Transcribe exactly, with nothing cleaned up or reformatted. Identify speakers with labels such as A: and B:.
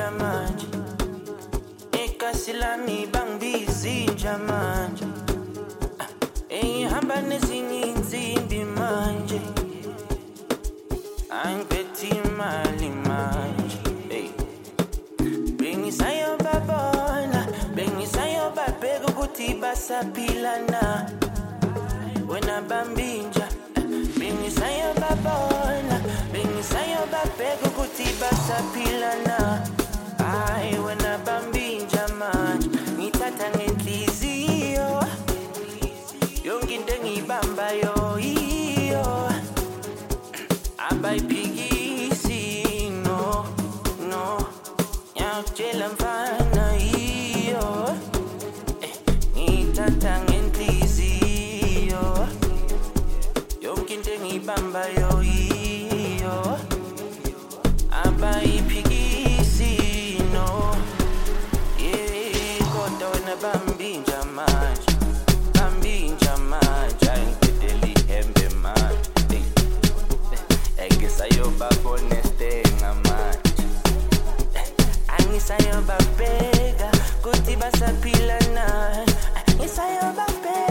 A: basaphila manje ikasi lami bangibizinja manje ehamba nezinye inzimbi manje angiphethe imali manje hey bengisayo babona bengisayo babheka ukuthi basaphila na wena bambinja bengisayo babona bengisayo babheka ukuthi basaphila na ay wena bambinja manje ngithatha ngenhliziyo yonke into engibambayo iyo abayiphikisi no no ngiyakutshela mfana iyo ngithatha ngenhliziyo yonke into engibambayo iyo abayiphikisi no yeah kodwa wena bambinja manje bambinja manje angideli hembe manje engisayo babone stenga manje angisayo babheka kuthi basaphila na angisayo babheka